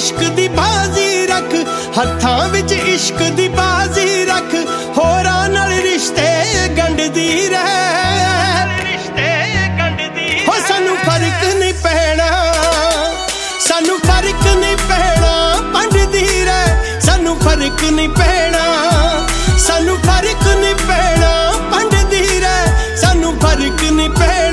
इश्क दी बाजी रख, हत्थां विच इश्क दी बाजी रख, होरां नाल रिश्ते गंढदी रह, हो सानू फर्क नहीं पैना, सानू फर्क नहीं पैना, पंडदी रह, सानू फर्क नहीं पैना, सानू फर्क नहीं पैना।